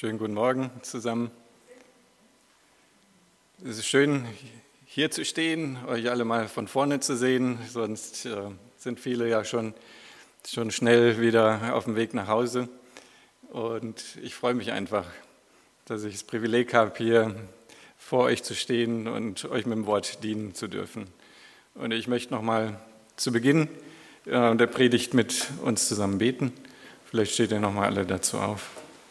Schönen guten Morgen zusammen. Es ist schön, hier zu stehen, euch alle mal von vorne zu sehen. Sonst sind viele ja schon schnell wieder auf dem Weg nach Hause. Und ich freue mich einfach, dass ich das Privileg habe, hier vor euch zu stehen und euch mit dem Wort dienen zu dürfen. Und ich möchte noch mal zu Beginn der Predigt mit uns zusammen beten. Vielleicht steht ihr noch mal alle dazu auf.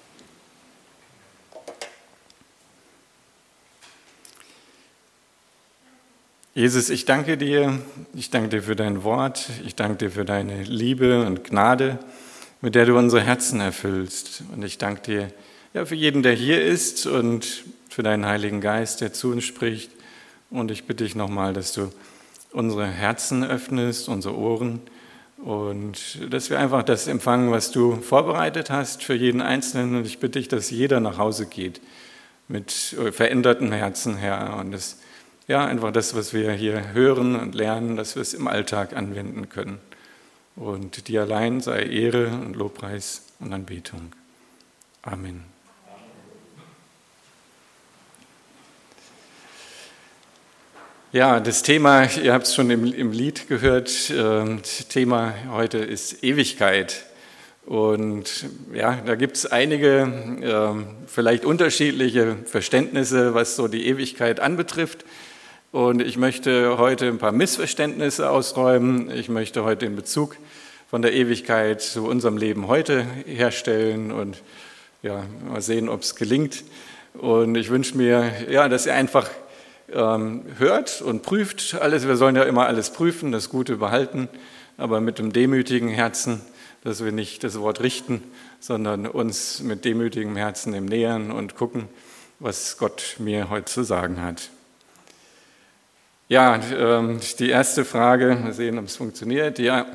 Jesus, ich danke dir für dein Wort, ich danke dir für deine Liebe und Gnade, mit der du unsere Herzen erfüllst. Und ich danke dir für jeden, der hier ist und für deinen Heiligen Geist, der zu uns spricht. Und ich bitte dich nochmal, dass du unsere Herzen öffnest, unsere Ohren und dass wir einfach das empfangen, was du vorbereitet hast für jeden Einzelnen. Und ich bitte dich, dass jeder nach Hause geht mit verändertem Herzen, Herr, und das einfach das, was wir hier hören und lernen, dass wir es im Alltag anwenden können. Und dir allein sei Ehre und Lobpreis und Anbetung. Amen. Ja, das Thema, ihr habt es schon im Lied gehört, das Thema heute ist Ewigkeit. Und ja, da gibt es einige vielleicht unterschiedliche Verständnisse, was so die Ewigkeit anbetrifft. Und ich möchte heute ein paar Missverständnisse ausräumen. Ich möchte heute den Bezug von der Ewigkeit zu unserem Leben heute herstellen und mal sehen, ob es gelingt. Und ich wünsche mir, dass ihr einfach hört und prüft alles. Wir sollen ja immer alles prüfen, das Gute behalten, aber mit einem demütigen Herzen, dass wir nicht das Wort richten, sondern uns mit demütigem Herzen dem nähern und gucken, was Gott mir heute zu sagen hat. Ja, die erste Frage, mal sehen, ob es funktioniert.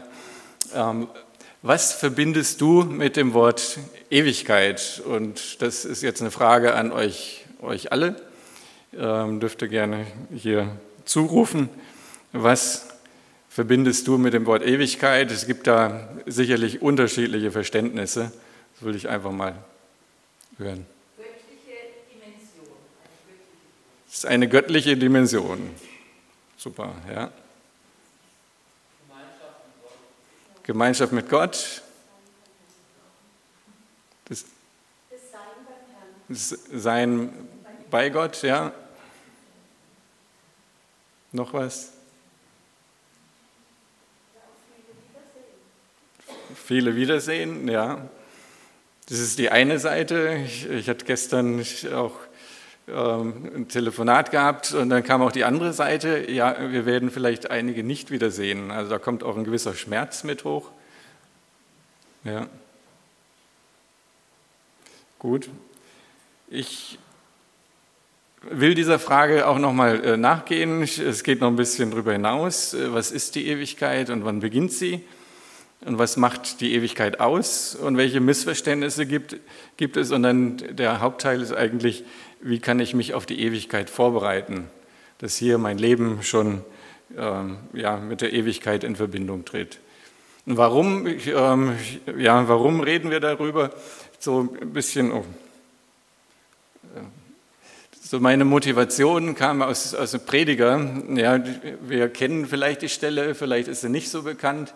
Was verbindest du mit dem Wort Ewigkeit? Und das ist jetzt eine Frage an euch alle. Dürft ihr gerne hier zurufen. Was verbindest du mit dem Wort Ewigkeit? Es gibt da sicherlich unterschiedliche Verständnisse. Das will ich einfach mal hören. Göttliche Dimension. Es ist eine göttliche Dimension. Super, ja. Gemeinschaft mit Gott. Das Sein bei Gott, ja. Noch was? Viele Wiedersehen, ja. Das ist die eine Seite. Ich hatte gestern auch ein Telefonat gehabt und dann kam auch die andere Seite. Ja, wir werden vielleicht einige nicht wiedersehen. Also da kommt auch ein gewisser Schmerz mit hoch. Ja. Gut. Ich will dieser Frage auch nochmal nachgehen. Es geht noch ein bisschen darüber hinaus. Was ist die Ewigkeit und wann beginnt sie? Und was macht die Ewigkeit aus? Und welche Missverständnisse gibt es? Und dann der Hauptteil ist eigentlich, wie kann ich mich auf die Ewigkeit vorbereiten? Dass hier mein Leben schon mit der Ewigkeit in Verbindung tritt. Und warum reden wir darüber? So ein bisschen... So meine Motivation kam aus dem Prediger. Ja, wir kennen vielleicht die Stelle, vielleicht ist sie nicht so bekannt.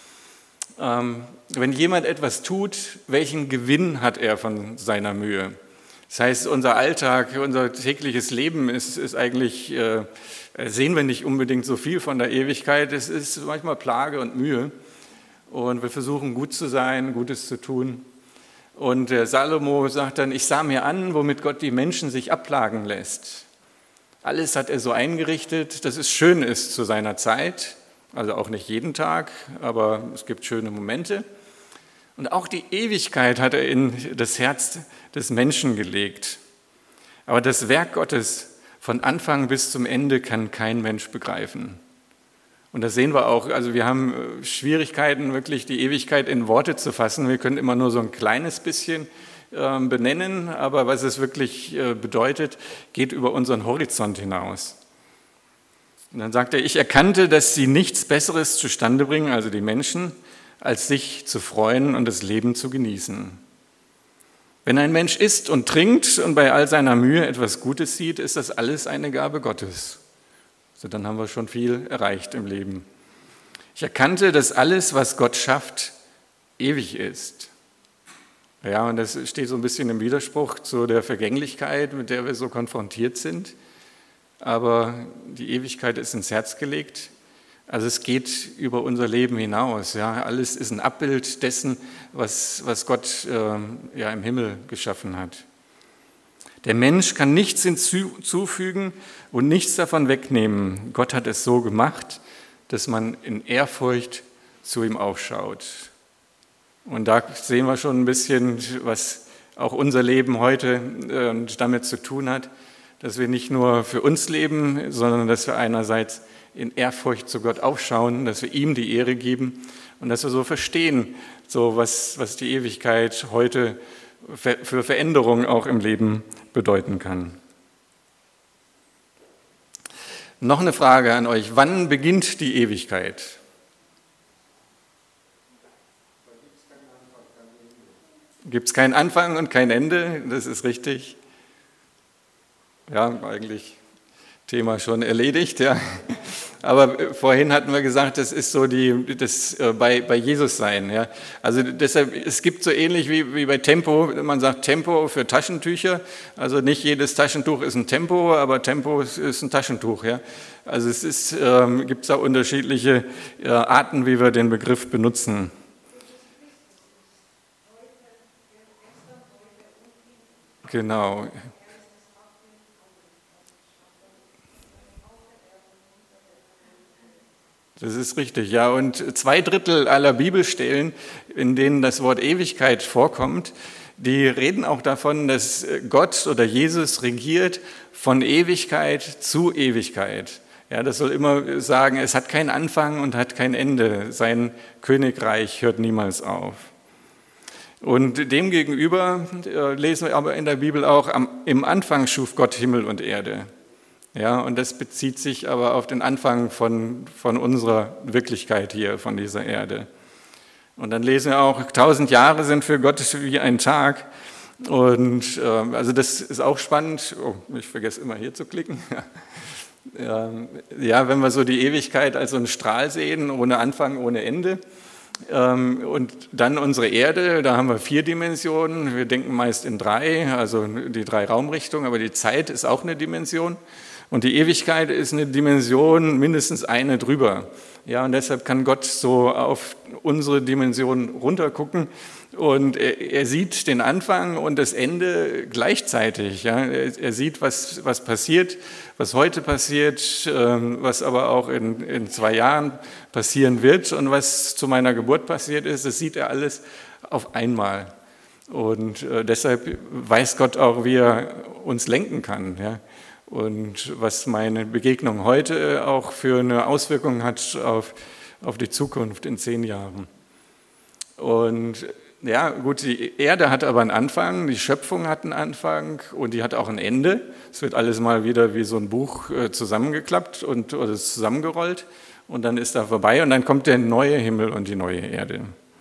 Wenn jemand etwas tut, welchen Gewinn hat er von seiner Mühe? Das heißt, unser Alltag, unser tägliches Leben ist eigentlich, sehen wir nicht unbedingt so viel von der Ewigkeit. Es ist manchmal Plage und Mühe. Und wir versuchen gut zu sein, Gutes zu tun. Und der Salomo sagt dann, ich sah mir an, womit Gott die Menschen sich abplagen lässt. Alles hat er so eingerichtet, dass es schön ist zu seiner Zeit. Also auch nicht jeden Tag, aber es gibt schöne Momente. Und auch die Ewigkeit hat er in das Herz des Menschen gelegt. Aber das Werk Gottes von Anfang bis zum Ende kann kein Mensch begreifen. Und das sehen wir auch, also wir haben Schwierigkeiten, wirklich die Ewigkeit in Worte zu fassen. Wir können immer nur so ein kleines bisschen benennen, aber was es wirklich bedeutet, geht über unseren Horizont hinaus. Und dann sagt er, ich erkannte, dass sie nichts Besseres zustande bringen, also die Menschen, als sich zu freuen und das Leben zu genießen. Wenn ein Mensch isst und trinkt und bei all seiner Mühe etwas Gutes sieht, ist das alles eine Gabe Gottes. Also dann haben wir schon viel erreicht im Leben. Ich erkannte, dass alles, was Gott schafft, ewig ist. Ja, und das steht so ein bisschen im Widerspruch zu der Vergänglichkeit, mit der wir so konfrontiert sind. Aber die Ewigkeit ist ins Herz gelegt. Also es geht über unser Leben hinaus. Ja. Alles ist ein Abbild dessen, was Gott im Himmel geschaffen hat. Der Mensch kann nichts hinzufügen und nichts davon wegnehmen. Gott hat es so gemacht, dass man in Ehrfurcht zu ihm aufschaut. Und da sehen wir schon ein bisschen, was auch unser Leben heute damit zu tun hat, dass wir nicht nur für uns leben, sondern dass wir einerseits in Ehrfurcht zu Gott aufschauen, dass wir ihm die Ehre geben und dass wir so verstehen, so was die Ewigkeit heute für Veränderungen auch im Leben bedeuten kann. Noch eine Frage an euch. Wann beginnt die Ewigkeit? Gibt es keinen Anfang und kein Ende? Das ist richtig. Ja, eigentlich Thema schon erledigt, ja. Aber vorhin hatten wir gesagt, das ist so das bei Jesus sein. Ja. Also deshalb, es gibt so ähnlich wie bei Tempo, man sagt Tempo für Taschentücher. Also nicht jedes Taschentuch ist ein Tempo, aber Tempo ist ein Taschentuch. Ja. Also gibt da unterschiedliche Arten, wie wir den Begriff benutzen. Genau. Das ist richtig, ja. Und 2/3 aller Bibelstellen, in denen das Wort Ewigkeit vorkommt, die reden auch davon, dass Gott oder Jesus regiert von Ewigkeit zu Ewigkeit. Ja, das soll immer sagen, es hat keinen Anfang und hat kein Ende. Sein Königreich hört niemals auf. Und demgegenüber lesen wir aber in der Bibel auch, im Anfang schuf Gott Himmel und Erde. Ja, und das bezieht sich aber auf den Anfang von unserer Wirklichkeit hier, von dieser Erde. Und dann lesen wir auch, 1000 Jahre sind für Gott wie ein Tag. Und also das ist auch spannend. Oh, ich vergesse immer hier zu klicken. Ja, wenn wir so die Ewigkeit als so einen Strahl sehen, ohne Anfang, ohne Ende. Und dann unsere Erde, da haben wir 4 Dimensionen. Wir denken meist in 3, also die 3 Raumrichtungen, aber die Zeit ist auch eine Dimension. Und die Ewigkeit ist eine Dimension, mindestens eine drüber. Ja, und deshalb kann Gott so auf unsere Dimension runtergucken und er sieht den Anfang und das Ende gleichzeitig. Ja. Er sieht, was passiert, was heute passiert, was aber auch in 2 Jahren passieren wird und was zu meiner Geburt passiert ist, das sieht er alles auf einmal. Und deshalb weiß Gott auch, wie er uns lenken kann. Ja. Und was meine Begegnung heute auch für eine Auswirkung hat auf die Zukunft in 10 Jahren. Und ja, gut, die Erde hat aber einen Anfang, die Schöpfung hat einen Anfang und die hat auch ein Ende. Es wird alles mal wieder wie so ein Buch zusammengeklappt oder zusammengerollt und dann ist da vorbei und dann kommt der neue Himmel und die neue Erde.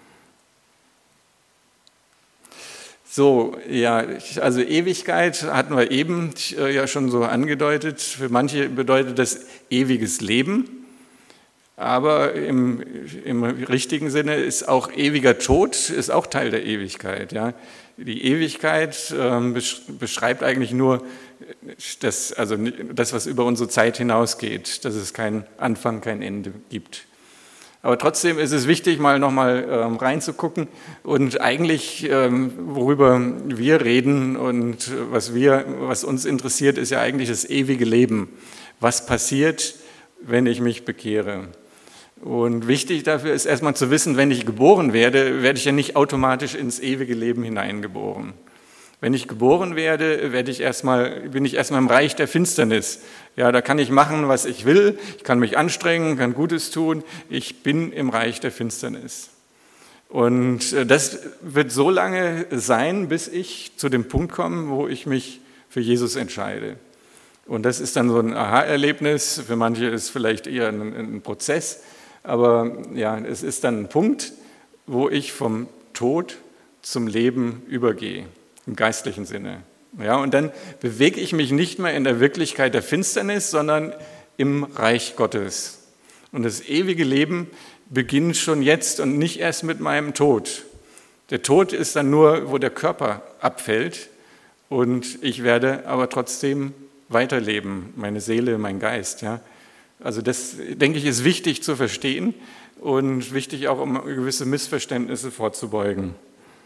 So, ja, also Ewigkeit hatten wir eben ja schon so angedeutet. Für manche bedeutet das ewiges Leben, aber im richtigen Sinne ist auch ewiger Tod, ist auch Teil der Ewigkeit. Ja. Die Ewigkeit beschreibt eigentlich nur das, was über unsere Zeit hinausgeht, dass es keinen Anfang, kein Ende gibt. Aber trotzdem ist es wichtig, nochmal reinzugucken und eigentlich, worüber wir reden und was uns interessiert, ist ja eigentlich das ewige Leben. Was passiert, wenn ich mich bekehre? Und wichtig dafür ist erstmal zu wissen, wenn ich geboren werde, werde ich ja nicht automatisch ins ewige Leben hineingeboren. Wenn ich geboren werde, bin ich erstmal im Reich der Finsternis. Ja, da kann ich machen, was ich will, ich kann mich anstrengen, kann Gutes tun, ich bin im Reich der Finsternis. Und das wird so lange sein, bis ich zu dem Punkt komme, wo ich mich für Jesus entscheide. Und das ist dann so ein Aha-Erlebnis, für manche ist es vielleicht eher ein Prozess, aber ja, es ist dann ein Punkt, wo ich vom Tod zum Leben übergehe. im geistlichen Sinne. Ja, und dann bewege ich mich nicht mehr in der Wirklichkeit der Finsternis, sondern im Reich Gottes. Und das ewige Leben beginnt schon jetzt und nicht erst mit meinem Tod. Der Tod ist dann nur, wo der Körper abfällt und ich werde aber trotzdem weiterleben, meine Seele, mein Geist. Ja. Also das, denke ich, ist wichtig zu verstehen und wichtig auch, um gewisse Missverständnisse vorzubeugen.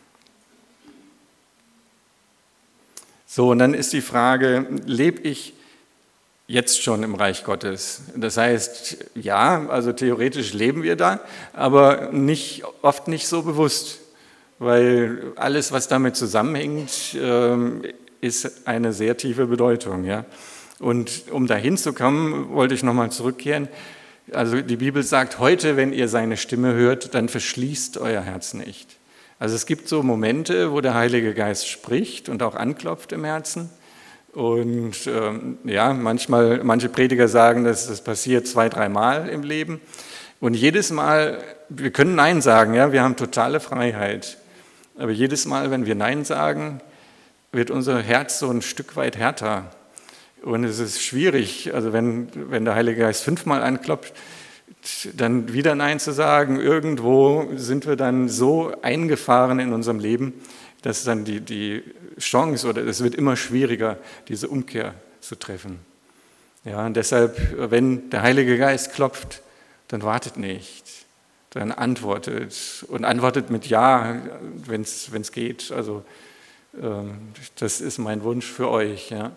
So, und dann ist die Frage, lebe ich jetzt schon im Reich Gottes? Das heißt, ja, also theoretisch leben wir da, aber oft nicht so bewusst, weil alles, was damit zusammenhängt, ist eine sehr tiefe Bedeutung. Ja? Und um dahin zu kommen, wollte ich nochmal zurückkehren. Also die Bibel sagt, heute, wenn ihr seine Stimme hört, dann verschließt euer Herz nicht. Also es gibt so Momente, wo der Heilige Geist spricht und auch anklopft im Herzen. Und manche Prediger sagen, dass das passiert 2-3 Mal im Leben. Und jedes Mal, wir können Nein sagen, ja, wir haben totale Freiheit. Aber jedes Mal, wenn wir Nein sagen, wird unser Herz so ein Stück weit härter. Und es ist schwierig, also wenn der Heilige Geist 5-mal anklopft, dann wieder Nein zu sagen. Irgendwo sind wir dann so eingefahren in unserem Leben, dass dann die Chance oder es wird immer schwieriger, diese Umkehr zu treffen. Ja, und deshalb, wenn der Heilige Geist klopft, dann wartet nicht, dann antwortet und antwortet mit Ja, wenn es geht. Also das ist mein Wunsch für euch. Ja.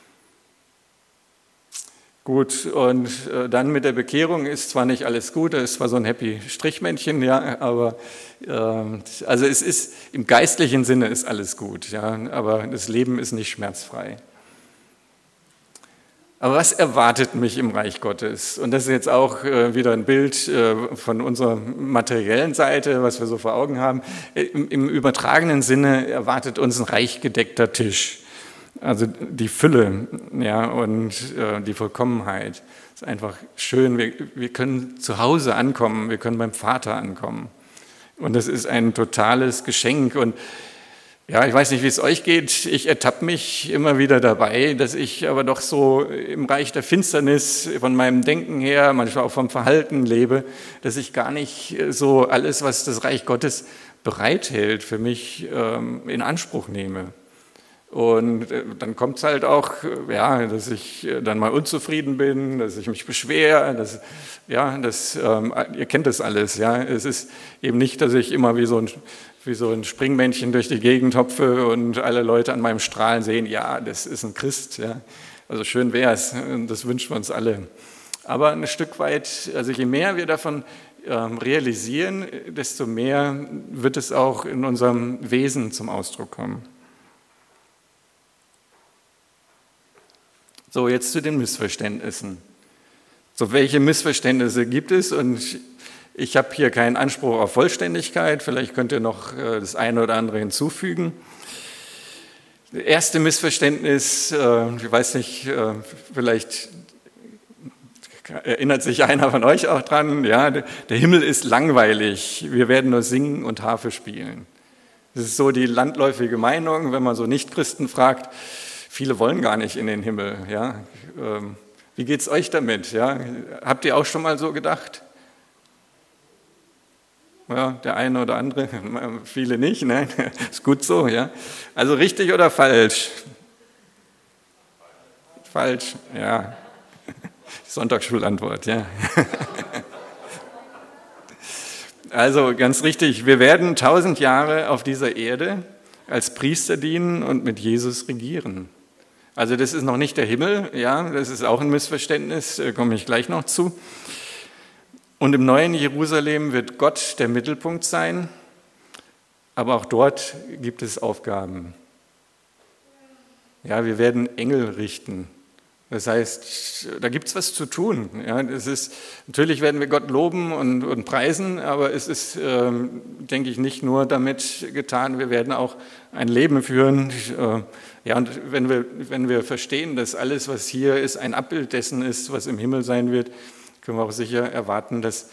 Gut, und dann mit der Bekehrung ist zwar nicht alles gut, es ist zwar so ein happy Strichmännchen, ja, aber also es ist im geistlichen Sinne ist alles gut, ja, aber das Leben ist nicht schmerzfrei. Aber was erwartet mich im Reich Gottes? Und das ist jetzt auch wieder ein Bild von unserer materiellen Seite, was wir so vor Augen haben. Im übertragenen Sinne erwartet uns ein reich gedeckter Tisch. Also die Fülle, ja, und die Vollkommenheit. Es ist einfach schön, wir können zu Hause ankommen, wir können beim Vater ankommen. Und das ist ein totales Geschenk. Und ja, ich weiß nicht, wie es euch geht, ich ertappe mich immer wieder dabei, dass ich aber doch so im Reich der Finsternis von meinem Denken her, manchmal auch vom Verhalten lebe, dass ich gar nicht so alles, was das Reich Gottes bereithält, für mich in Anspruch nehme. Und dann kommt es halt auch, ja, dass ich dann mal unzufrieden bin, dass ich mich beschwere, ihr kennt das alles. Ja. Es ist eben nicht, dass ich immer wie so ein Springmännchen durch die Gegend hopfe und alle Leute an meinem Strahlen sehen, ja, das ist ein Christ. Ja. Also schön wäre es, das wünschen wir uns alle. Aber ein Stück weit, also je mehr wir davon realisieren, desto mehr wird es auch in unserem Wesen zum Ausdruck kommen. So, jetzt zu den Missverständnissen. So, welche Missverständnisse gibt es? Und ich habe hier keinen Anspruch auf Vollständigkeit, vielleicht könnt ihr noch das eine oder andere hinzufügen. Das erste Missverständnis, ich weiß nicht, vielleicht erinnert sich einer von euch auch dran, ja, der Himmel ist langweilig, wir werden nur singen und Harfe spielen. Das ist so die landläufige Meinung, wenn man so Nichtchristen fragt. Viele wollen gar nicht in den Himmel. Ja? Wie geht es euch damit? Ja? Habt ihr auch schon mal so gedacht? Ja, der eine oder andere, viele nicht. Ne? Ist gut so. Ja? Also richtig oder falsch? Falsch, ja. Sonntagsschulantwort, ja. Also ganz richtig, wir werden 1000 Jahre auf dieser Erde als Priester dienen und mit Jesus regieren. Also das ist noch nicht der Himmel, ja, das ist auch ein Missverständnis, da komme ich gleich noch zu. Und im neuen Jerusalem wird Gott der Mittelpunkt sein, aber auch dort gibt es Aufgaben. Ja, wir werden Engel richten. Das heißt, da gibt es was zu tun. Ja, natürlich werden wir Gott loben und preisen, aber es ist, denke ich, nicht nur damit getan, wir werden auch ein Leben führen. Ja, und wenn wir verstehen, dass alles, was hier ist, ein Abbild dessen ist, was im Himmel sein wird, können wir auch sicher erwarten, dass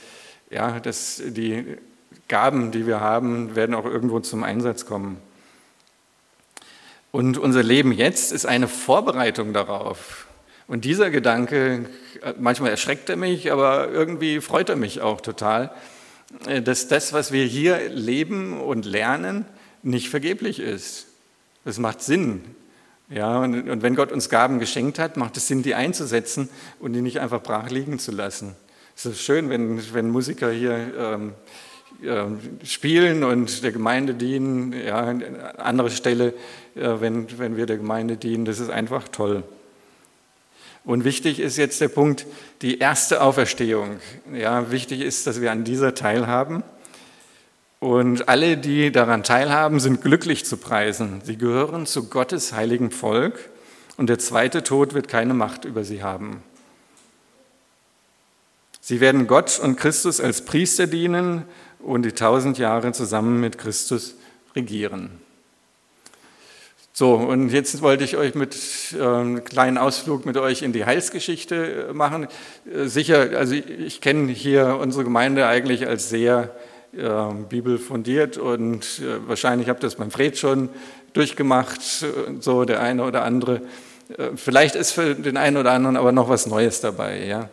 die Gaben, die wir haben, werden auch irgendwo zum Einsatz kommen. Und unser Leben jetzt ist eine Vorbereitung darauf. Und dieser Gedanke, manchmal erschreckt er mich, aber irgendwie freut er mich auch total, dass das, was wir hier leben und lernen, nicht vergeblich ist. Das macht Sinn. Ja, und wenn Gott uns Gaben geschenkt hat, macht es Sinn, die einzusetzen und die nicht einfach brach liegen zu lassen. Es ist schön, wenn Musiker hier spielen und der Gemeinde dienen, ja, an anderer Stelle, wenn wir der Gemeinde dienen, das ist einfach toll. Und wichtig ist jetzt der Punkt, die erste Auferstehung. Ja, wichtig ist, dass wir an dieser teilhaben. Und alle, die daran teilhaben, sind glücklich zu preisen. Sie gehören zu Gottes heiligem Volk und der zweite Tod wird keine Macht über sie haben. Sie werden Gott und Christus als Priester dienen und die 1000 Jahre zusammen mit Christus regieren. So, und jetzt wollte ich euch mit einem kleinen Ausflug mit euch in die Heilsgeschichte machen. Sicher, also ich kenne hier unsere Gemeinde eigentlich als sehr bibelfundiert und wahrscheinlich habt ihr das beim Fred schon durchgemacht, so der eine oder andere. Vielleicht ist für den einen oder anderen aber noch was Neues dabei. Ja?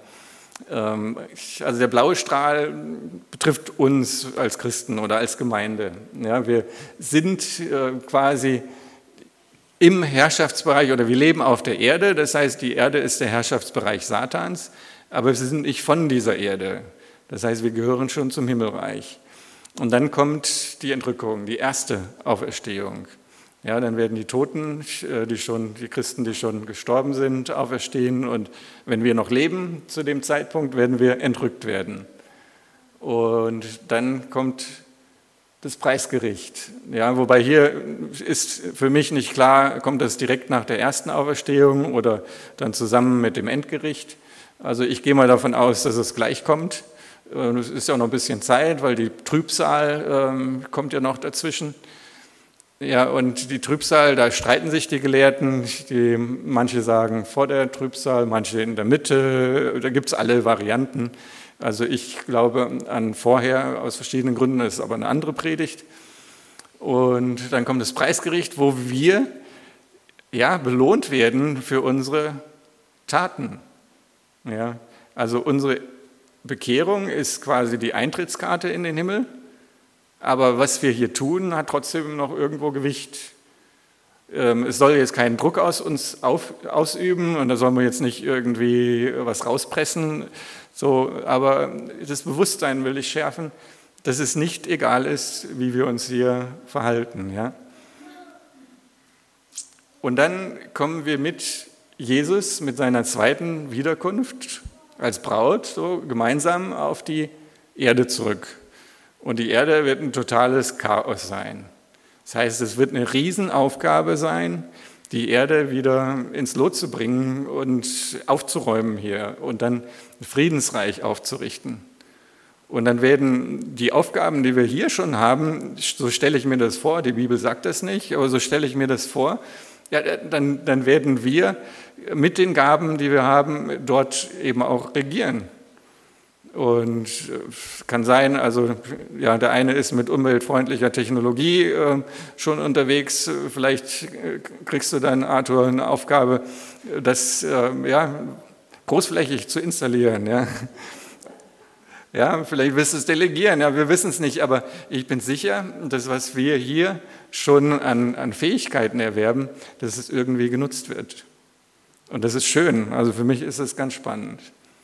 Also der blaue Strahl betrifft uns als Christen oder als Gemeinde. Ja? Wir sind quasi im Herrschaftsbereich oder wir leben auf der Erde, das heißt, die Erde ist der Herrschaftsbereich Satans, aber wir sind nicht von dieser Erde. Das heißt, wir gehören schon zum Himmelreich. Und dann kommt die Entrückung, die erste Auferstehung. Ja, dann werden die Toten, die Christen, die schon gestorben sind, auferstehen. Und wenn wir noch leben zu dem Zeitpunkt, werden wir entrückt werden. Und dann kommt das Preisgericht. Ja, wobei hier ist für mich nicht klar, kommt das direkt nach der ersten Auferstehung oder dann zusammen mit dem Endgericht. Also ich gehe mal davon aus, dass es gleich kommt. Es ist ja auch noch ein bisschen Zeit, weil die Trübsal kommt ja noch dazwischen. Ja, und die Trübsal, da streiten sich die Gelehrten. Manche sagen vor der Trübsal, manche in der Mitte. Da gibt es alle Varianten. Also ich glaube an vorher aus verschiedenen Gründen, das ist aber eine andere Predigt. Und dann kommt das Preisgericht, wo wir ja belohnt werden für unsere Taten. Ja, also unsere Bekehrung ist quasi die Eintrittskarte in den Himmel, aber was wir hier tun, hat trotzdem noch irgendwo Gewicht. Es soll jetzt keinen Druck aus uns ausüben und da sollen wir jetzt nicht irgendwie was rauspressen, so, aber das Bewusstsein will ich schärfen, dass es nicht egal ist, wie wir uns hier verhalten. Ja? Und dann kommen wir mit Jesus, mit seiner zweiten Wiederkunft als Braut, so gemeinsam auf die Erde zurück. Und die Erde wird ein totales Chaos sein. Das heißt, es wird eine Riesenaufgabe sein, die Erde wieder ins Lot zu bringen und aufzuräumen hier und dann ein Friedensreich aufzurichten. Und dann werden die Aufgaben, die wir hier schon haben, so stelle ich mir das vor, die Bibel sagt das nicht, aber so stelle ich mir das vor, ja, dann werden wir mit den Gaben, die wir haben, dort eben auch regieren. Und kann sein, also ja, der eine ist mit umweltfreundlicher Technologie schon unterwegs. Vielleicht kriegst du dann, Arthur, eine Aufgabe, das ja, großflächig zu installieren. Ja. Ja, vielleicht wirst du es delegieren, ja, wir wissen es nicht, aber ich bin sicher, dass was wir hier schon an Fähigkeiten erwerben, dass es irgendwie genutzt wird. Und das ist schön, also für mich ist es ganz spannend.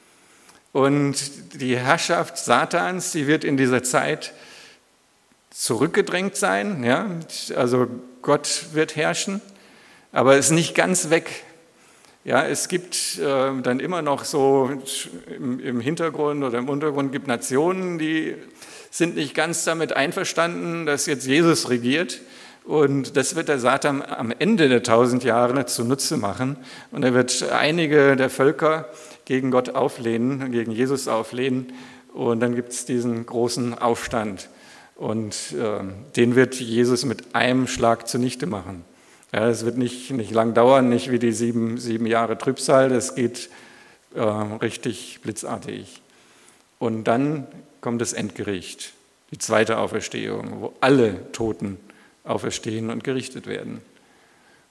Und die Herrschaft Satans, die wird in dieser Zeit zurückgedrängt sein, ja? Also Gott wird herrschen, aber es ist nicht ganz weg. Ja, es gibt dann immer noch so im Hintergrund oder im Untergrund gibt Nationen, die sind nicht ganz damit einverstanden, dass jetzt Jesus regiert. Und das wird der Satan am Ende der 1000 Jahre zunutze machen. Und er wird einige der Völker gegen Gott auflehnen, gegen Jesus auflehnen. Und dann gibt es diesen großen Aufstand. Und den wird Jesus mit einem Schlag zunichte machen. Ja, es wird nicht lang dauern, nicht wie die sieben Jahre Trübsal, das geht richtig blitzartig. Und dann kommt das Endgericht, die zweite Auferstehung, wo alle Toten auferstehen und gerichtet werden.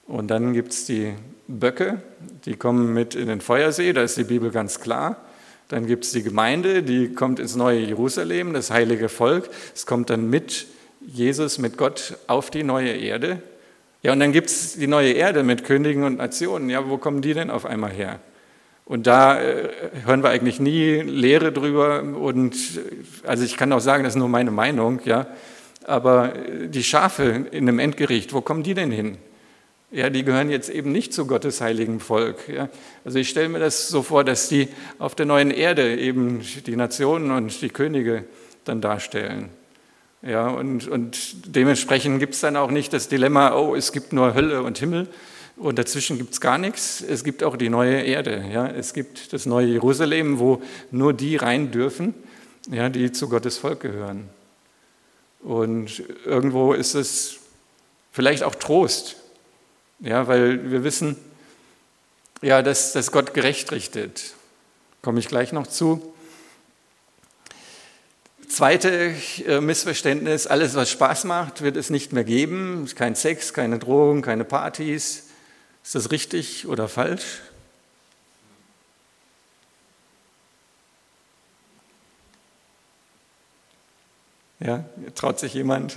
Und dann gibt es die Böcke, die kommen mit in den Feuersee, da ist die Bibel ganz klar. Dann gibt es die Gemeinde, die kommt ins neue Jerusalem, das heilige Volk. Es kommt dann mit Jesus, mit Gott auf die neue Erde. Ja, und dann gibt es die neue Erde mit Königen und Nationen. Ja, wo kommen die denn auf einmal her? Und da hören wir eigentlich nie Lehre drüber. Und also ich kann auch sagen, das ist nur meine Meinung, ja. Aber die Schafe in einem Endgericht, wo kommen die denn hin? Ja, die gehören jetzt eben nicht zu Gottes heiligen Volk. Ja. Also ich stelle mir das so vor, dass die auf der neuen Erde eben die Nationen und die Könige dann darstellen. Ja, und dementsprechend gibt es dann auch nicht das Dilemma, oh, es gibt nur Hölle und Himmel und dazwischen gibt es gar nichts. Es gibt auch die neue Erde. Ja. Es gibt das neue Jerusalem, wo nur die rein dürfen, ja, die zu Gottes Volk gehören. Und irgendwo ist es vielleicht auch Trost. Ja, weil wir wissen, ja, dass Gott gerecht richtet. Komme ich gleich noch zu. Zweite Missverständnis, alles, was Spaß macht, wird es nicht mehr geben. Kein Sex, keine Drogen, keine Partys. Ist das richtig oder falsch? Ja, traut sich jemand?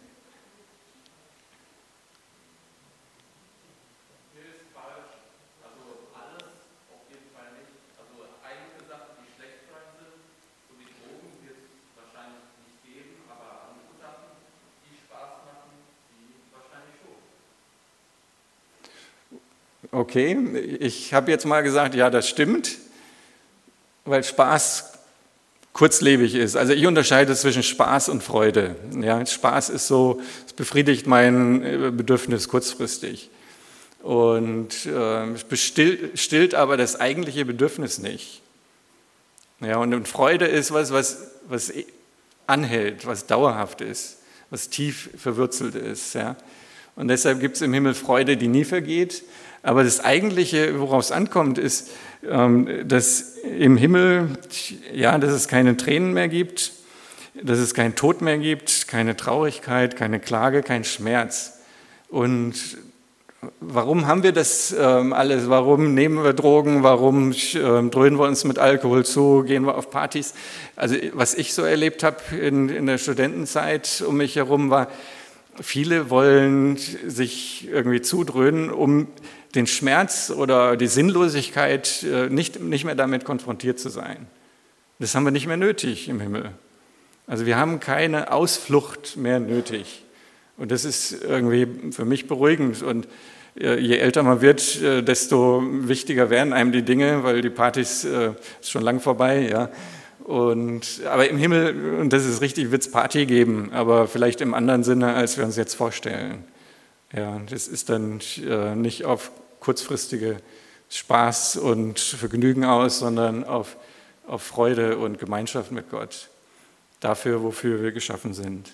Okay, ich habe jetzt mal gesagt, ja, das stimmt, weil Spaß kurzlebig ist. Also ich unterscheide zwischen Spaß und Freude. Ja, Spaß ist so, es befriedigt mein Bedürfnis kurzfristig und stillt aber das eigentliche Bedürfnis nicht. Ja, und Freude ist was anhält, was dauerhaft ist, was tief verwurzelt ist. Ja. Und deshalb gibt es im Himmel Freude, die nie vergeht. Aber das Eigentliche, worauf es ankommt, ist, dass im Himmel, ja, dass es keine Tränen mehr gibt, dass es keinen Tod mehr gibt, keine Traurigkeit, keine Klage, kein Schmerz. Und warum haben wir das alles? Warum nehmen wir Drogen? Warum dröhnen wir uns mit Alkohol zu? Gehen wir auf Partys? Also was ich so erlebt habe in der Studentenzeit um mich herum war, viele wollen sich irgendwie zudröhnen, um den Schmerz oder die Sinnlosigkeit nicht mehr damit konfrontiert zu sein. Das haben wir nicht mehr nötig im Himmel. Also wir haben keine Ausflucht mehr nötig. Und das ist irgendwie für mich beruhigend. Und je älter man wird, desto wichtiger werden einem die Dinge, weil die Partys ist schon lang vorbei. Ja. Aber im Himmel, und das ist richtig, wird es Party geben, aber vielleicht im anderen Sinne, als wir uns jetzt vorstellen. Ja, das ist dann nicht auf kurzfristige Spaß und Vergnügen aus, sondern auf Freude und Gemeinschaft mit Gott. Dafür, wofür wir geschaffen sind.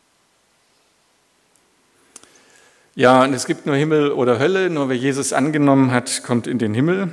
Ja, und es gibt nur Himmel oder Hölle, nur wer Jesus angenommen hat, kommt in den Himmel.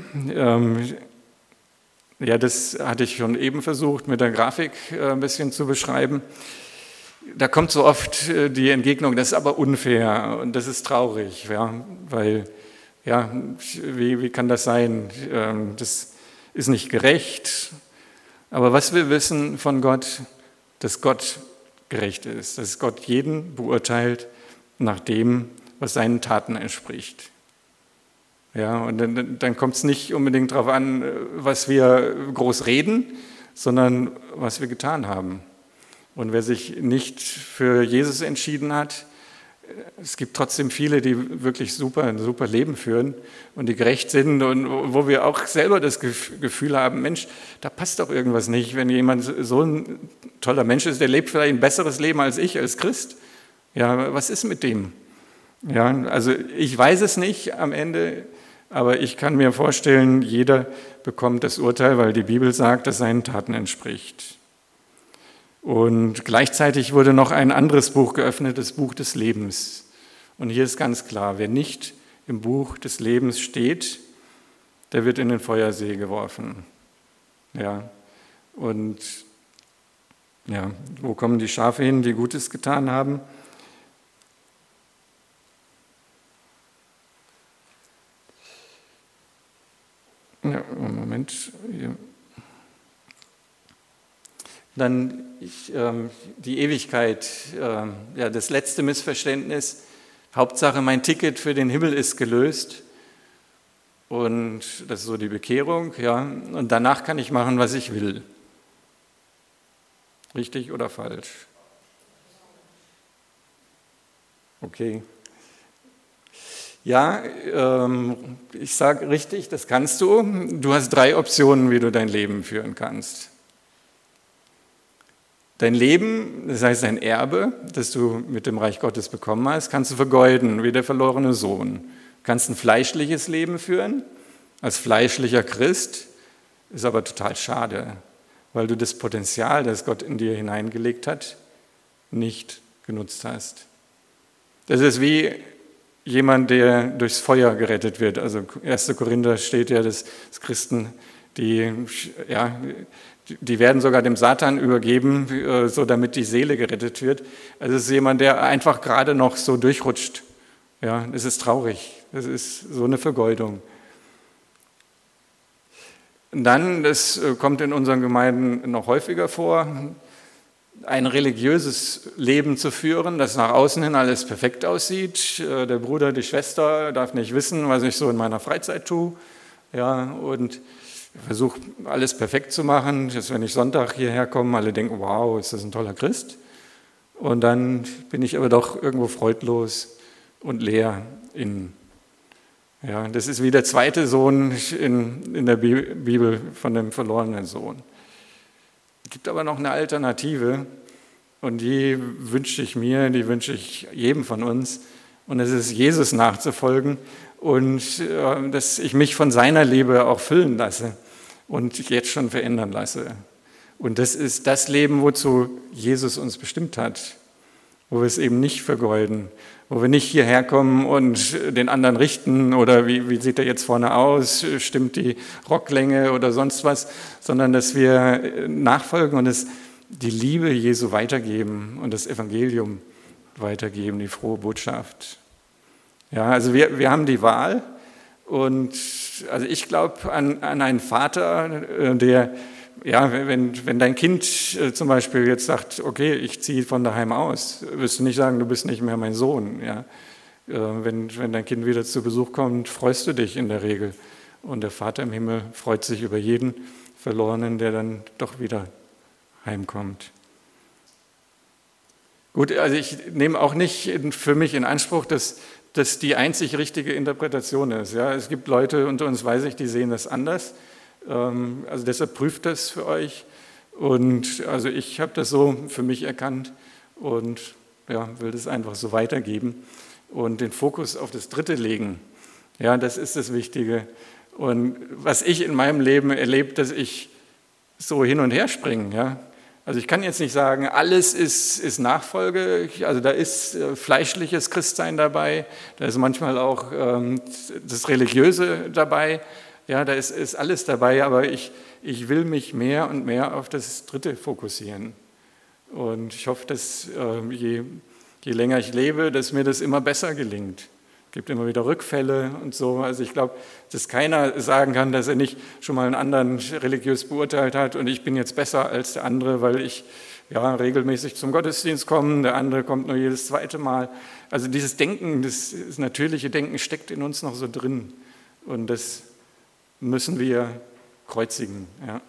Ja, das hatte ich schon eben versucht, mit der Grafik ein bisschen zu beschreiben. Da kommt so oft die Entgegnung, das ist aber unfair und das ist traurig, ja, weil, ja, wie kann das sein? Das ist nicht gerecht. Aber was wir wissen von Gott, dass Gott gerecht ist, dass Gott jeden beurteilt nach dem, was seinen Taten entspricht. Ja, und dann kommt es nicht unbedingt darauf an, was wir groß reden, sondern was wir getan haben. Und wer sich nicht für Jesus entschieden hat, es gibt trotzdem viele, die wirklich ein super Leben führen und die gerecht sind und wo wir auch selber das Gefühl haben, Mensch, da passt doch irgendwas nicht, wenn jemand so ein toller Mensch ist, der lebt vielleicht ein besseres Leben als ich, als Christ. Ja, was ist mit dem? Ja, also ich weiß es nicht am Ende, aber ich kann mir vorstellen, jeder bekommt das Urteil, weil die Bibel sagt, dass seinen Taten entspricht. Und gleichzeitig wurde noch ein anderes Buch geöffnet, das Buch des Lebens. Und hier ist ganz klar, wer nicht im Buch des Lebens steht, der wird in den Feuersee geworfen. Ja, und ja, wo kommen die Schafe hin, die Gutes getan haben? Ja, Moment. Hier. Dann die Ewigkeit, ja, das letzte Missverständnis. Hauptsache, mein Ticket für den Himmel ist gelöst. Und das ist so die Bekehrung, ja. Und danach kann ich machen, was ich will. Richtig oder falsch? Okay. Ja, ich sage richtig, das kannst du. Du hast 3 Optionen, wie du dein Leben führen kannst. Dein Leben, das heißt dein Erbe, das du mit dem Reich Gottes bekommen hast, kannst du vergeuden, wie der verlorene Sohn. Du kannst ein fleischliches Leben führen, als fleischlicher Christ, ist aber total schade, weil du das Potenzial, das Gott in dir hineingelegt hat, nicht genutzt hast. Das ist wie jemand, der durchs Feuer gerettet wird. Also 1. Korinther steht ja, dass Christen, die werden sogar dem Satan übergeben, so damit die Seele gerettet wird. Also es ist jemand, der einfach gerade noch so durchrutscht. Ja, das ist traurig. Das ist so eine Vergeudung. Und dann, das kommt in unseren Gemeinden noch häufiger vor, ein religiöses Leben zu führen, das nach außen hin alles perfekt aussieht. Der Bruder, die Schwester darf nicht wissen, was ich so in meiner Freizeit tue. Ja, und ich versuche alles perfekt zu machen, dass wenn ich Sonntag hierher komme, alle denken, wow, ist das ein toller Christ. Und dann bin ich aber doch irgendwo freudlos und leer innen. Ja, das ist wie der zweite Sohn in der Bibel von dem verlorenen Sohn. Es gibt aber noch eine Alternative und die wünsche ich mir, die wünsche ich jedem von uns. Und es ist Jesus nachzufolgen und dass ich mich von seiner Liebe auch füllen lasse und jetzt schon verändern lasse. Und das ist das Leben, wozu Jesus uns bestimmt hat, wo wir es eben nicht vergeuden, wo wir nicht hierher kommen und den anderen richten oder wie sieht er jetzt vorne aus, stimmt die Rocklänge oder sonst was, sondern dass wir nachfolgen und die Liebe Jesu weitergeben und das Evangelium weitergeben, die frohe Botschaft. Ja, also wir haben die Wahl und also ich glaube an einen Vater, der, ja, wenn dein Kind zum Beispiel jetzt sagt, okay, ich ziehe von daheim aus, wirst du nicht sagen, du bist nicht mehr mein Sohn. Ja? Wenn dein Kind wieder zu Besuch kommt, freust du dich in der Regel. Und der Vater im Himmel freut sich über jeden Verlorenen, der dann doch wieder heimkommt. Gut, also ich nehme auch nicht für mich in Anspruch, dass das die einzig richtige Interpretation ist. Ja? Es gibt Leute unter uns, weiß ich, die sehen das anders. Also deshalb prüft das für euch. Und also ich habe das so für mich erkannt und ja, will das einfach so weitergeben und den Fokus auf das Dritte legen. Ja, das ist das Wichtige. Und was ich in meinem Leben erlebe, dass ich so hin und her springe. Ja? Also ich kann jetzt nicht sagen, alles ist Nachfolge, also da ist fleischliches Christsein dabei, da ist manchmal auch das Religiöse dabei, ja, da ist alles dabei, aber ich will mich mehr und mehr auf das Dritte fokussieren. Und ich hoffe, dass je länger ich lebe, dass mir das immer besser gelingt. Es gibt immer wieder Rückfälle und so. Also ich glaube, dass keiner sagen kann, dass er nicht schon mal einen anderen religiös beurteilt hat und ich bin jetzt besser als der andere, weil ich ja regelmäßig zum Gottesdienst komme, der andere kommt nur jedes zweite Mal. Also dieses Denken, das natürliche Denken steckt in uns noch so drin und das müssen wir kreuzigen. Ja.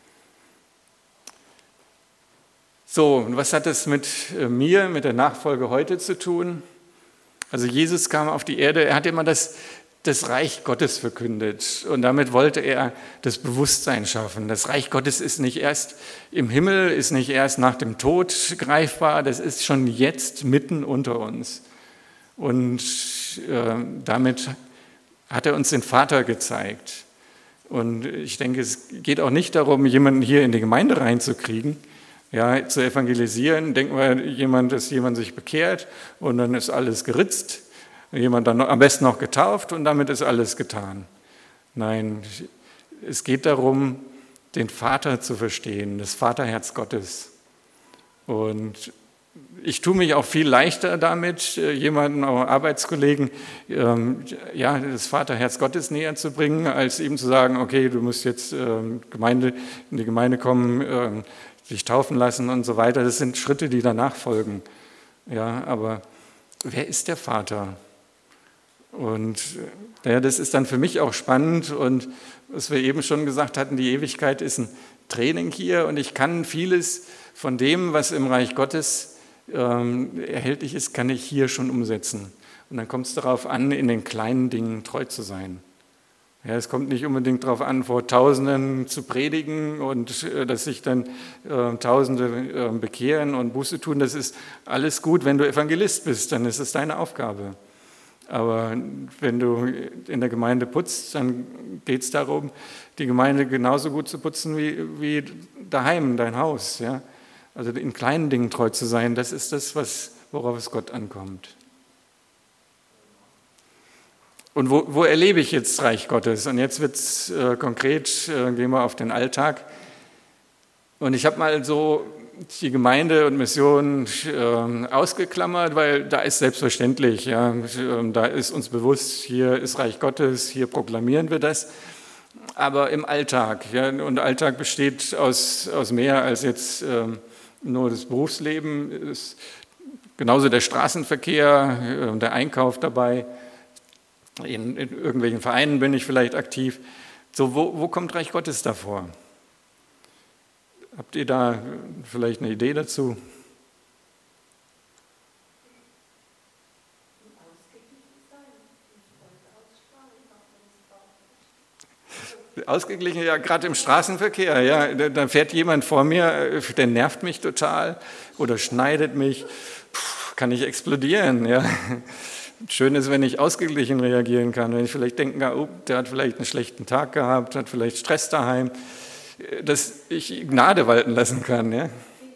So, und was hat das mit mir, mit der Nachfolge heute zu tun? Also Jesus kam auf die Erde, er hat immer das Reich Gottes verkündet und damit wollte er das Bewusstsein schaffen. Das Reich Gottes ist nicht erst im Himmel, ist nicht erst nach dem Tod greifbar, das ist schon jetzt mitten unter uns. Und damit hat er uns den Vater gezeigt. Und ich denke, es geht auch nicht darum, jemanden hier in die Gemeinde reinzukriegen, ja, zu evangelisieren. Denken wir, dass jemand sich bekehrt und dann ist alles geritzt, jemand dann am besten noch getauft und damit ist alles getan. Nein, es geht darum, den Vater zu verstehen, das Vaterherz Gottes. Und Ich tue mich auch viel leichter damit, jemanden, auch Arbeitskollegen, das Vaterherz Gottes näher zu bringen, als ihm zu sagen, okay, du musst jetzt in die Gemeinde kommen, dich taufen lassen und so weiter. Das sind Schritte, die danach folgen. Ja, aber wer ist der Vater? Und das ist dann für mich auch spannend. Und was wir eben schon gesagt hatten, die Ewigkeit ist ein Training hier. Und ich kann vieles von dem, was im Reich Gottes erhältlich ist, kann ich hier schon umsetzen. Und dann kommt es darauf an, in den kleinen Dingen treu zu sein. Ja, es kommt nicht unbedingt darauf an, vor Tausenden zu predigen und dass sich dann Tausende bekehren und Buße tun. Das ist alles gut, wenn du Evangelist bist, dann ist es deine Aufgabe. Aber wenn du in der Gemeinde putzt, dann geht es darum, die Gemeinde genauso gut zu putzen wie daheim, dein Haus. Ja? Also in kleinen Dingen treu zu sein, das ist das, worauf es Gott ankommt. Und wo erlebe ich jetzt Reich Gottes? Und jetzt wird es konkret, gehen wir auf den Alltag. Und ich habe mal so die Gemeinde und Mission ausgeklammert, weil da ist selbstverständlich, ja, da ist uns bewusst, hier ist Reich Gottes, hier proklamieren wir das. Aber im Alltag, ja, und Alltag besteht aus mehr als jetzt nur das Berufsleben, ist genauso der Straßenverkehr, der Einkauf dabei. In irgendwelchen Vereinen bin ich vielleicht aktiv. So, wo kommt Reich Gottes davor? Habt ihr da vielleicht eine Idee dazu? Ausgeglichen, ja, gerade im Straßenverkehr, ja, da fährt jemand vor mir, der nervt mich total oder schneidet mich, kann ich explodieren, ja. Schön ist, wenn ich ausgeglichen reagieren kann, wenn ich vielleicht denke, oh, der hat vielleicht einen schlechten Tag gehabt, hat vielleicht Stress daheim, dass ich Gnade walten lassen kann, ja.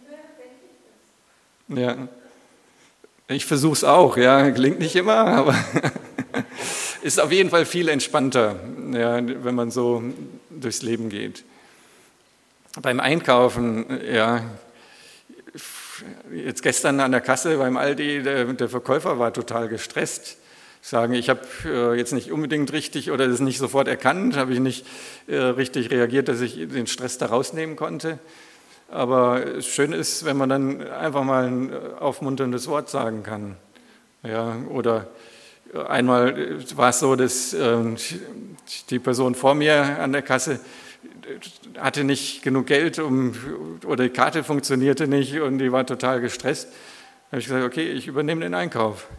Ja. Ich versuche es auch, ja, gelingt nicht immer, aber ist auf jeden Fall viel entspannter, ja, wenn man so durchs Leben geht. Beim Einkaufen, ja, jetzt gestern an der Kasse beim Aldi, der Verkäufer war total gestresst. Sagen, ich habe jetzt nicht unbedingt richtig oder das nicht sofort erkannt, habe ich nicht richtig reagiert, dass ich den Stress da rausnehmen konnte. Aber schön ist, wenn man dann einfach mal ein aufmunterndes Wort sagen kann. Ja, oder einmal war es so, dass die Person vor mir an der Kasse hatte nicht genug Geld oder die Karte funktionierte nicht und die war total gestresst. Da habe ich gesagt, okay, ich übernehme den Einkauf.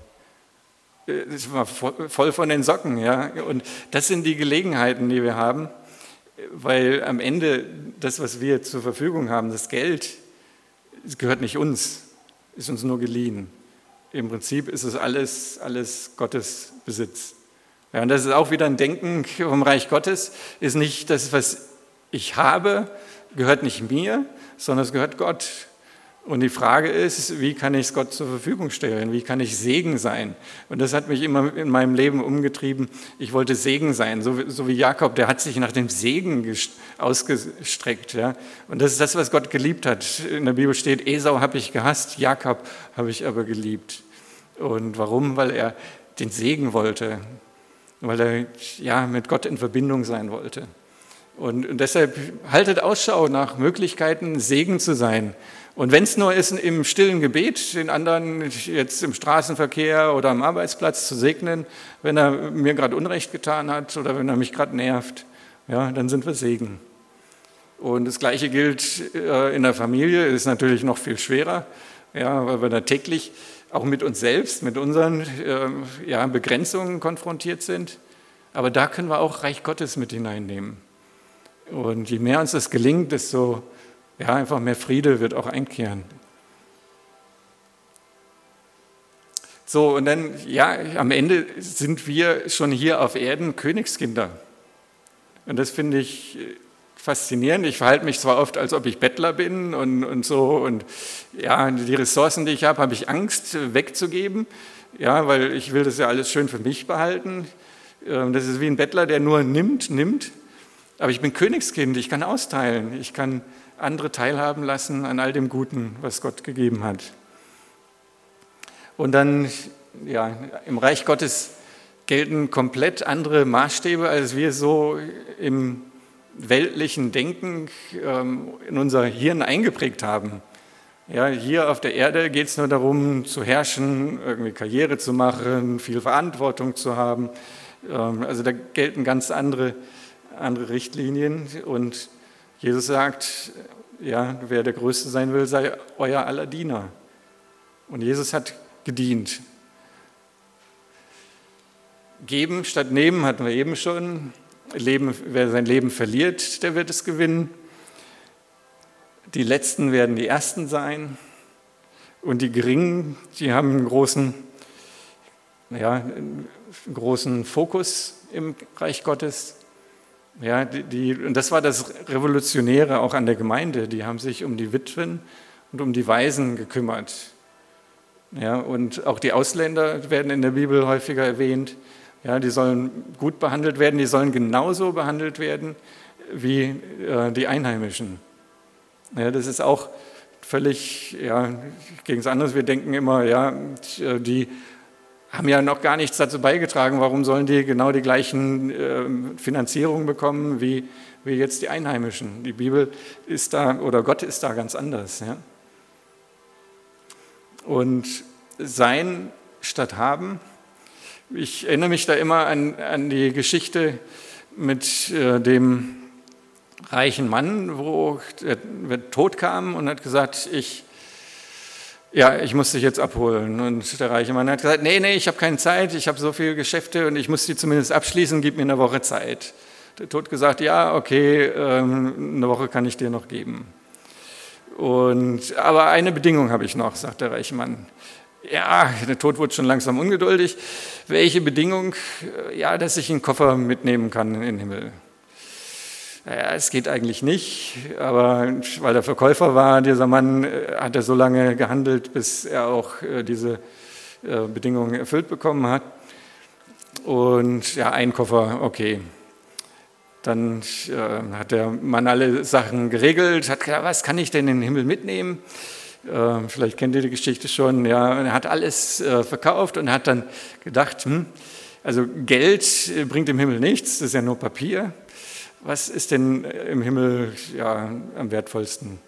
Das war voll von den Socken, ja. Und das sind die Gelegenheiten, die wir haben, weil am Ende das, was wir zur Verfügung haben, das Geld, das gehört nicht uns, ist uns nur geliehen. Im Prinzip ist es alles Gottes Besitz. Ja, und das ist auch wieder ein Denken vom Reich Gottes, ist nicht das, was ich habe, gehört nicht mir, sondern es gehört Gott. Und die Frage ist, wie kann ich es Gott zur Verfügung stellen? Wie kann ich Segen sein? Und das hat mich immer in meinem Leben umgetrieben. Ich wollte Segen sein, so wie Jakob, der hat sich nach dem Segen ausgestreckt. Ja? Und das ist das, was Gott geliebt hat. In der Bibel steht, Esau habe ich gehasst, Jakob habe ich aber geliebt. Und warum? Weil er den Segen wollte, weil er ja mit Gott in Verbindung sein wollte. Und deshalb haltet Ausschau nach Möglichkeiten, Segen zu sein. Und wenn es nur ist, im stillen Gebet, den anderen jetzt im Straßenverkehr oder am Arbeitsplatz zu segnen, wenn er mir gerade Unrecht getan hat oder wenn er mich gerade nervt, ja, dann sind wir Segen. Und das Gleiche gilt in der Familie, ist natürlich noch viel schwerer, ja, weil wir da täglich auch mit uns selbst, mit unseren Begrenzungen konfrontiert sind. Aber da können wir auch Reich Gottes mit hineinnehmen. Und je mehr uns das gelingt, desto einfach mehr Friede wird auch einkehren. So, und dann, am Ende sind wir schon hier auf Erden Königskinder. Und das finde ich faszinierend. Ich verhalte mich zwar oft, als ob ich Bettler bin und so. Und ja, die Ressourcen, die ich habe ich Angst wegzugeben. Ja, weil ich will das ja alles schön für mich behalten. Das ist wie ein Bettler, der nur nimmt. Aber ich bin Königskind, ich kann austeilen, ich kann andere teilhaben lassen an all dem Guten, was Gott gegeben hat. Und dann, ja, im Reich Gottes gelten komplett andere Maßstäbe, als wir so im weltlichen Denken in unser Hirn eingeprägt haben. Ja, hier auf der Erde geht es nur darum, zu herrschen, irgendwie Karriere zu machen, viel Verantwortung zu haben. Also da gelten ganz andere Richtlinien. Und Jesus sagt, ja, wer der Größte sein will, sei euer aller Diener. Und Jesus hat gedient. Geben statt nehmen hatten wir eben schon. Wer sein Leben verliert, der wird es gewinnen. Die Letzten werden die Ersten sein. Und die Geringen, die haben einen großen Fokus im Reich Gottes. Ja, und das war das Revolutionäre auch an der Gemeinde. Die haben sich um die Witwen und um die Waisen gekümmert. Ja, und auch die Ausländer werden in der Bibel häufiger erwähnt. Ja, die sollen gut behandelt werden, die sollen genauso behandelt werden wie die Einheimischen. Ja, das ist auch völlig gegen das andere. Wir denken immer, ja, die haben ja noch gar nichts dazu beigetragen, warum sollen die genau die gleichen Finanzierungen bekommen wie jetzt die Einheimischen. Die Bibel ist da, oder Gott ist da ganz anders. Ja? Und sein statt haben. Ich erinnere mich da immer an die Geschichte mit dem reichen Mann, wo der Tod kam und hat gesagt, ich muss dich jetzt abholen. Und der reiche Mann hat gesagt, nee, ich habe keine Zeit, ich habe so viele Geschäfte und ich muss die zumindest abschließen, gib mir eine Woche Zeit. Der Tod gesagt, ja, okay, eine Woche kann ich dir noch geben. Aber eine Bedingung habe ich noch, sagt der reiche Mann. Ja, der Tod wurde schon langsam ungeduldig. Welche Bedingung? Ja, dass ich einen Koffer mitnehmen kann in den Himmel. Ja, es geht eigentlich nicht, aber weil er Verkäufer war, dieser Mann, hat er so lange gehandelt, bis er auch diese Bedingungen erfüllt bekommen hat. Und ja, ein Koffer, okay. Dann hat der Mann alle Sachen geregelt, hat gesagt, was kann ich denn in den Himmel mitnehmen? Vielleicht kennt ihr die Geschichte schon. Ja, er hat alles verkauft und hat dann gedacht, also Geld bringt im Himmel nichts, das ist ja nur Papier. Was ist denn im Himmel am wertvollsten?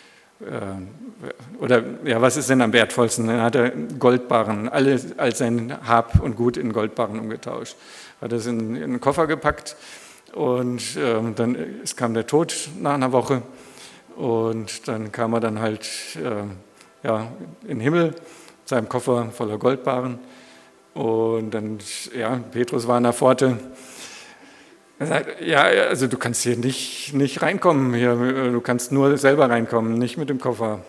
Was ist denn am wertvollsten? Dann hat er Goldbarren, all sein Hab und Gut in Goldbarren umgetauscht. Hat das in einen Koffer gepackt und dann kam der Tod nach einer Woche. Und dann kam er dann halt in den Himmel mit seinem Koffer voller Goldbarren. Und dann, Petrus war an der Pforte. Er sagt, also du kannst hier nicht reinkommen, du kannst nur selber reinkommen, nicht mit dem Koffer.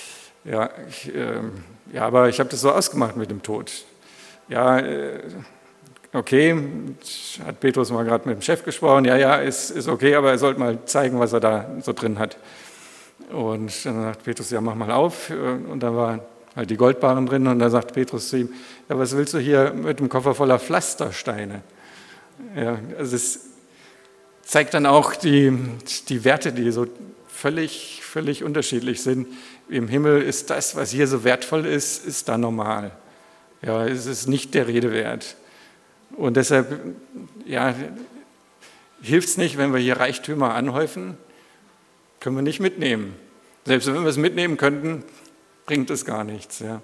Aber ich habe das so ausgemacht mit dem Tod. Ja, okay, hat Petrus mal gerade mit dem Chef gesprochen. Ist okay, aber er sollte mal zeigen, was er da so drin hat. Und dann sagt Petrus, ja, mach mal auf. Und da waren halt die Goldbarren drin. Und dann sagt Petrus zu ihm, ja, was willst du hier mit dem Koffer voller Pflastersteine? Ja, also es zeigt dann auch die Werte, die so völlig unterschiedlich sind. Im Himmel ist das, was hier so wertvoll ist da normal. Ja, es ist nicht der Rede wert. Und deshalb, hilft es nicht, wenn wir hier Reichtümer anhäufen, können wir nicht mitnehmen. Selbst wenn wir es mitnehmen könnten, bringt es gar nichts. Ja.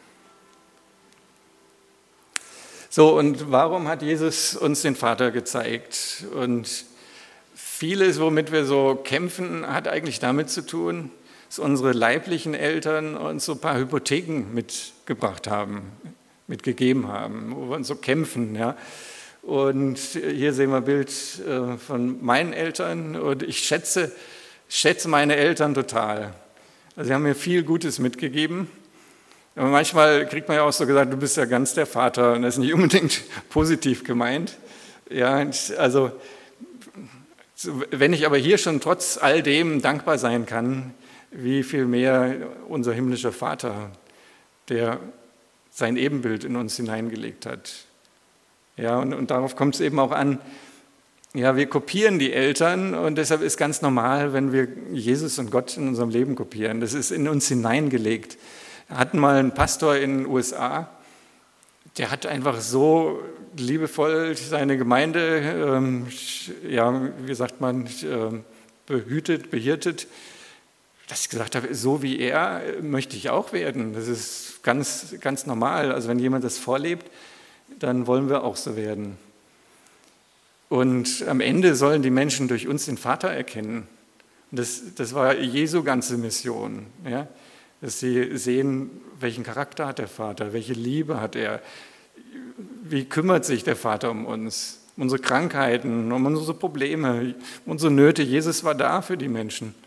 So, und warum hat Jesus uns den Vater gezeigt? Und vieles, womit wir so kämpfen, hat eigentlich damit zu tun, dass unsere leiblichen Eltern uns so ein paar Hypotheken mitgegeben haben, wo wir uns so kämpfen. Ja. Und hier sehen wir ein Bild von meinen Eltern und ich schätze meine Eltern total. Also sie haben mir viel Gutes mitgegeben. Aber manchmal kriegt man ja auch so gesagt, du bist ja ganz der Vater und das ist nicht unbedingt positiv gemeint. Ja, also wenn ich aber hier schon trotz all dem dankbar sein kann, wie viel mehr unser himmlischer Vater, der sein Ebenbild in uns hineingelegt hat. Ja, und darauf kommt es eben auch an. Ja, wir kopieren die Eltern und deshalb ist ganz normal, wenn wir Jesus und Gott in unserem Leben kopieren. Das ist in uns hineingelegt. Wir hatten mal einen Pastor in den USA, der hat einfach so liebevoll seine Gemeinde, behirtet, dass ich gesagt habe, so wie er möchte ich auch werden. Das ist ganz, ganz normal. Also wenn jemand das vorlebt, dann wollen wir auch so werden. Und am Ende sollen die Menschen durch uns den Vater erkennen. Und das war Jesu ganze Mission, ja? Dass sie sehen, welchen Charakter hat der Vater, welche Liebe hat er, wie kümmert sich der Vater um uns, um unsere Krankheiten, um unsere Probleme, um unsere Nöte. Jesus war da für die Menschen.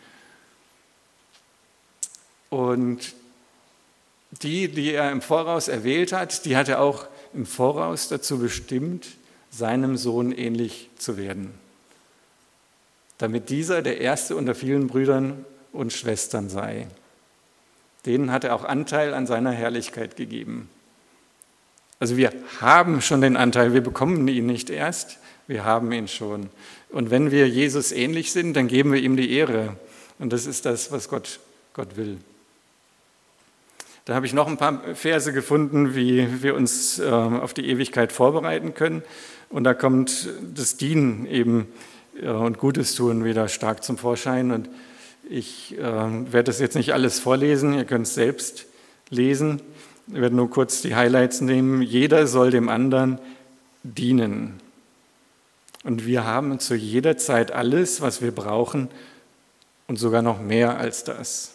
Und die er im Voraus erwählt hat, die hat er auch im Voraus dazu bestimmt, seinem Sohn ähnlich zu werden. Damit dieser der Erste unter vielen Brüdern und Schwestern sei. Denen hat er auch Anteil an seiner Herrlichkeit gegeben. Also wir haben schon den Anteil, wir bekommen ihn nicht erst, wir haben ihn schon. Und wenn wir Jesus ähnlich sind, dann geben wir ihm die Ehre. Und das ist das, was Gott will. Da habe ich noch ein paar Verse gefunden, wie wir uns auf die Ewigkeit vorbereiten können. Und da kommt das Dienen eben und Gutes tun wieder stark zum Vorschein. Und ich werde das jetzt nicht alles vorlesen, ihr könnt es selbst lesen. Ich werde nur kurz die Highlights nehmen. Jeder soll dem anderen dienen. Und wir haben zu jeder Zeit alles, was wir brauchen und sogar noch mehr als das.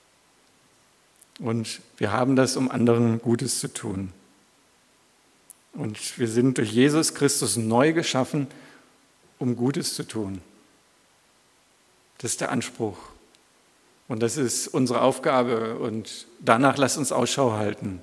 Und wir haben das, um anderen Gutes zu tun. Und wir sind durch Jesus Christus neu geschaffen, um Gutes zu tun. Das ist der Anspruch. Und das ist unsere Aufgabe. Und danach lasst uns Ausschau halten.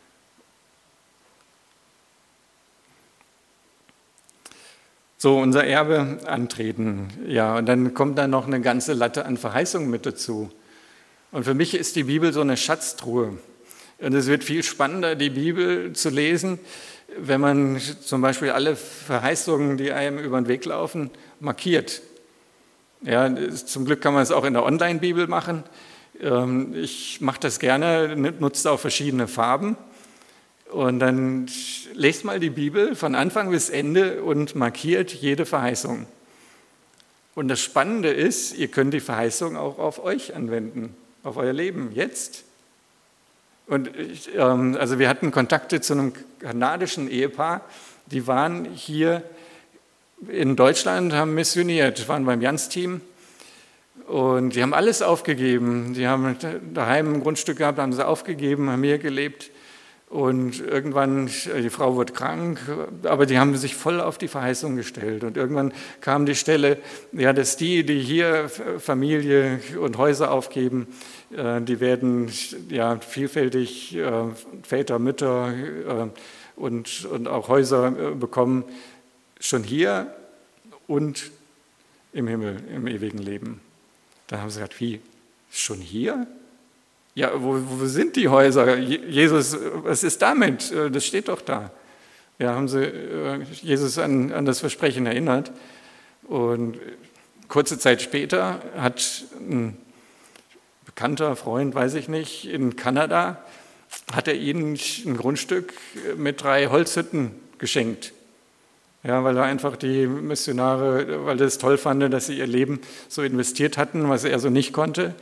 So, unser Erbe antreten. Ja, und dann kommt da noch eine ganze Latte an Verheißungen mit dazu. Und für mich ist die Bibel so eine Schatztruhe. Und es wird viel spannender, die Bibel zu lesen, wenn man zum Beispiel alle Verheißungen, die einem über den Weg laufen, markiert. Ja, zum Glück kann man es auch in der Online-Bibel machen. Ich mache das gerne, nutze auch verschiedene Farben. Und dann lest mal die Bibel von Anfang bis Ende und markiert jede Verheißung. Und das Spannende ist, ihr könnt die Verheißung auch auf euch anwenden, auf euer Leben, jetzt. Und also wir hatten Kontakte zu einem kanadischen Ehepaar, die waren hier in Deutschland, haben missioniert, waren beim Jans-Team und die haben alles aufgegeben. Die haben daheim ein Grundstück gehabt, haben sie aufgegeben, haben hier gelebt und irgendwann, die Frau wurde krank, aber die haben sich voll auf die Verheißung gestellt und irgendwann kam die Stelle, ja, dass die hier Familie und Häuser aufgeben, die werden ja vielfältig Väter, Mütter und auch Häuser bekommen, schon hier und im Himmel, im ewigen Leben. Da haben sie gesagt, wie, schon hier? Ja, wo sind die Häuser? Jesus, was ist damit? Das steht doch da. Ja, haben sie Jesus an das Versprechen erinnert. Und kurze Zeit später hat ein bekannter Freund, weiß ich nicht, in Kanada, hat er ihnen ein Grundstück mit 3 Holzhütten geschenkt. Ja, weil er einfach die Missionare, weil er es toll fand, dass sie ihr Leben so investiert hatten, was er so nicht konnte.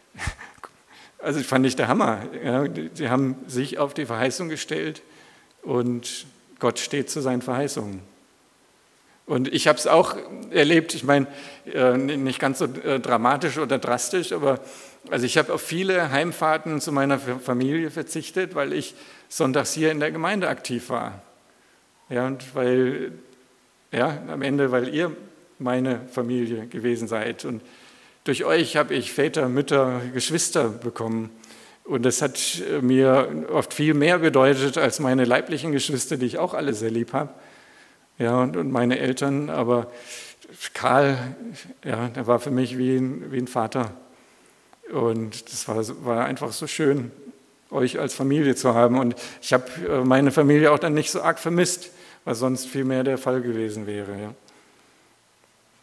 Also fand ich der Hammer. Ja, sie haben sich auf die Verheißung gestellt und Gott steht zu seinen Verheißungen. Und ich habe es auch erlebt, ich meine, nicht ganz so dramatisch oder drastisch, aber also ich habe auf viele Heimfahrten zu meiner Familie verzichtet, weil ich sonntags hier in der Gemeinde aktiv war. Ja, und am Ende, weil ihr meine Familie gewesen seid. Und durch euch habe ich Väter, Mütter, Geschwister bekommen. Und das hat mir oft viel mehr bedeutet als meine leiblichen Geschwister, die ich auch alle sehr lieb habe. Ja, und meine Eltern. Aber Karl, ja, der war für mich wie ein Vater. Und das war einfach so schön, euch als Familie zu haben. Und ich habe meine Familie auch dann nicht so arg vermisst, was sonst viel mehr der Fall gewesen wäre. Ja.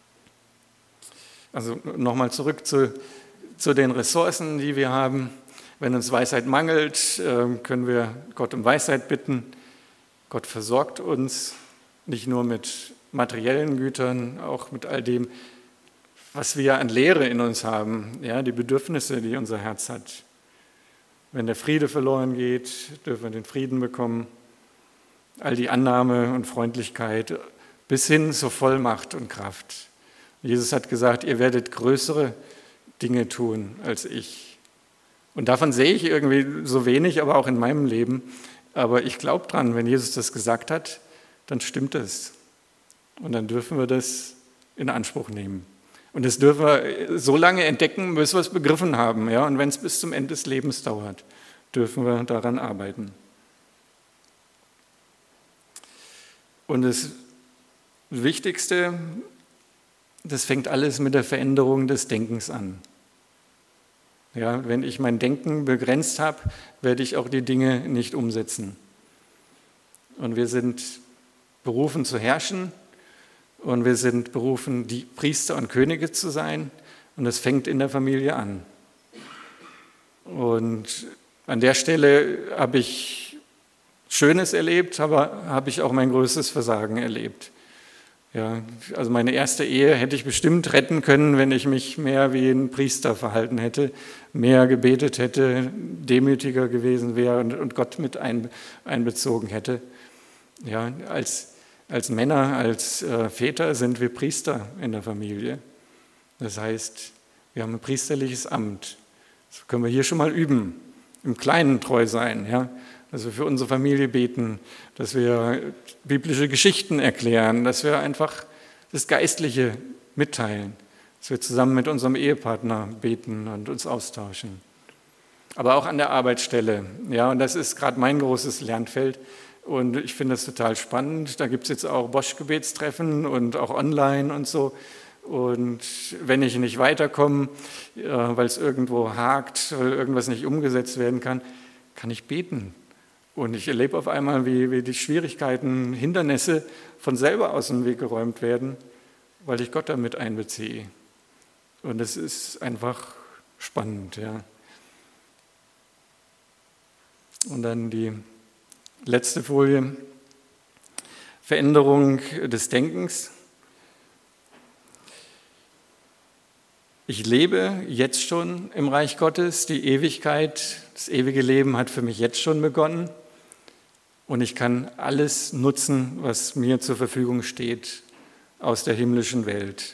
Also nochmal zurück zu den Ressourcen, die wir haben. Wenn uns Weisheit mangelt, können wir Gott um Weisheit bitten. Gott versorgt uns nicht nur mit materiellen Gütern, auch mit all dem, was wir an Lehre in uns haben, ja, die Bedürfnisse, die unser Herz hat. Wenn der Friede verloren geht, dürfen wir den Frieden bekommen. All die Annahme und Freundlichkeit bis hin zur Vollmacht und Kraft. Jesus hat gesagt, ihr werdet größere Dinge tun als ich. Und davon sehe ich irgendwie so wenig, aber auch in meinem Leben. Aber ich glaube dran, wenn Jesus das gesagt hat, dann stimmt es. Und dann dürfen wir das in Anspruch nehmen. Und das dürfen wir so lange entdecken, bis wir es begriffen haben. Ja? Und wenn es bis zum Ende des Lebens dauert, dürfen wir daran arbeiten. Und das Wichtigste, das fängt alles mit der Veränderung des Denkens an. Ja, wenn ich mein Denken begrenzt habe, werde ich auch die Dinge nicht umsetzen. Und wir sind berufen zu herrschen und wir sind berufen, die Priester und Könige zu sein. Und das fängt in der Familie an. Und an der Stelle habe ich Schönes erlebt, aber habe ich auch mein größtes Versagen erlebt. Ja, also meine erste Ehe hätte ich bestimmt retten können, wenn ich mich mehr wie ein Priester verhalten hätte, mehr gebetet hätte, demütiger gewesen wäre und Gott mit einbezogen hätte. Ja, als Männer, als Väter sind wir Priester in der Familie. Das heißt, wir haben ein priesterliches Amt. Das können wir hier schon mal üben, im Kleinen treu sein, ja. Dass wir für unsere Familie beten, dass wir biblische Geschichten erklären, dass wir einfach das Geistliche mitteilen, dass wir zusammen mit unserem Ehepartner beten und uns austauschen. Aber auch an der Arbeitsstelle, ja, und das ist gerade mein großes Lernfeld und ich finde das total spannend. Da gibt es jetzt auch Bosch-Gebetstreffen und auch online und so. Und wenn ich nicht weiterkomme, weil es irgendwo hakt, weil irgendwas nicht umgesetzt werden kann, kann ich beten. Und ich erlebe auf einmal, wie die Schwierigkeiten, Hindernisse von selber aus dem Weg geräumt werden, weil ich Gott damit einbeziehe. Und das ist einfach spannend, ja. Und dann die letzte Folie, Veränderung des Denkens. Ich lebe jetzt schon im Reich Gottes, die Ewigkeit, das ewige Leben hat für mich jetzt schon begonnen und ich kann alles nutzen, was mir zur Verfügung steht aus der himmlischen Welt.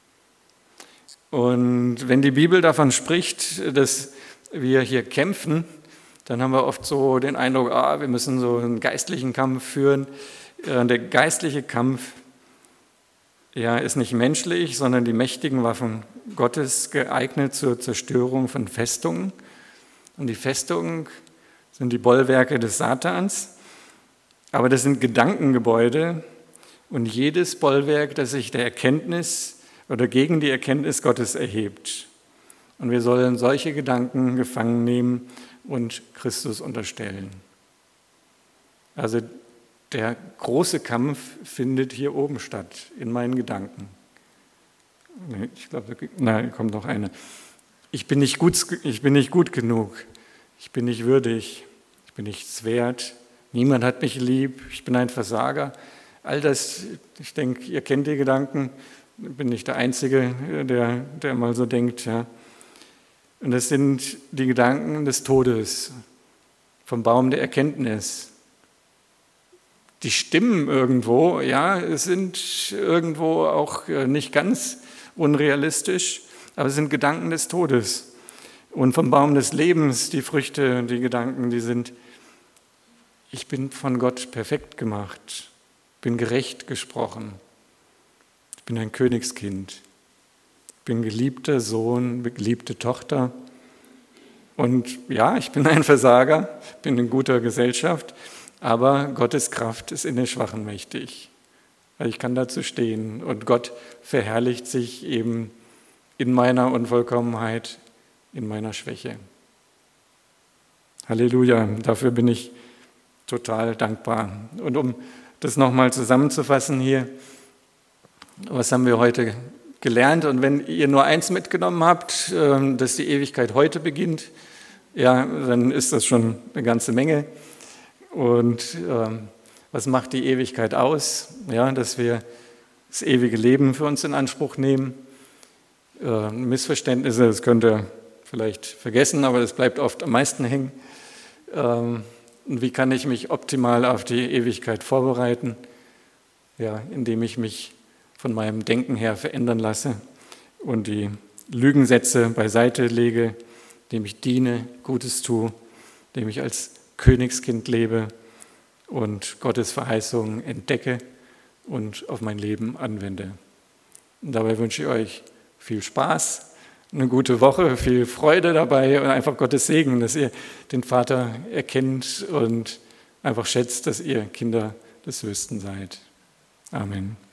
Und wenn die Bibel davon spricht, dass wir hier kämpfen, dann haben wir oft so den Eindruck, wir müssen so einen geistlichen Kampf führen. Der geistliche Kampf ist nicht menschlich, sondern die mächtigen Waffen Gottes geeignet zur Zerstörung von Festungen. Und die Festungen sind die Bollwerke des Satans, aber das sind Gedankengebäude und jedes Bollwerk, das sich der Erkenntnis oder gegen die Erkenntnis Gottes erhebt. Und wir sollen solche Gedanken gefangen nehmen und Christus unterstellen. Also der große Kampf findet hier oben statt, in meinen Gedanken. Ich glaube, da kommt noch eine. Ich bin nicht gut genug, ich bin nicht würdig, ich bin nichts wert, niemand hat mich lieb, ich bin ein Versager. All das, ich denke, ihr kennt die Gedanken, ich bin nicht der Einzige, der mal so denkt. Ja. Und das sind die Gedanken des Todes, vom Baum der Erkenntnis. Die stimmen irgendwo, ja, es sind irgendwo auch nicht ganz unrealistisch, aber es sind Gedanken des Todes. Und vom Baum des Lebens, die Früchte, die Gedanken, die sind, ich bin von Gott perfekt gemacht, bin gerecht gesprochen, ich bin ein Königskind, bin geliebter Sohn, geliebte Tochter. Und ja, ich bin ein Versager, bin in guter Gesellschaft, aber Gottes Kraft ist in den Schwachen mächtig. Ich kann dazu stehen und Gott verherrlicht sich eben in meiner Unvollkommenheit, in meiner Schwäche. Halleluja, dafür bin ich total dankbar. Und um das nochmal zusammenzufassen hier, was haben wir heute gelernt? Und wenn ihr nur eins mitgenommen habt, dass die Ewigkeit heute beginnt ja, dann ist das schon eine ganze Menge. Und was macht die Ewigkeit aus? Ja, dass wir das ewige Leben für uns in Anspruch nehmen. Missverständnisse, das könnt ihr vielleicht vergessen, aber das bleibt oft am meisten hängen. Und wie kann ich mich optimal auf die Ewigkeit vorbereiten? Ja, indem ich mich von meinem Denken her verändern lasse und die Lügensätze beiseite lege, indem ich diene, Gutes tue, indem ich als Königskind lebe und Gottes Verheißungen entdecke und auf mein Leben anwende. Und dabei wünsche ich euch viel Spaß, eine gute Woche, viel Freude dabei und einfach Gottes Segen, dass ihr den Vater erkennt und einfach schätzt, dass ihr Kinder des Höchsten seid. Amen.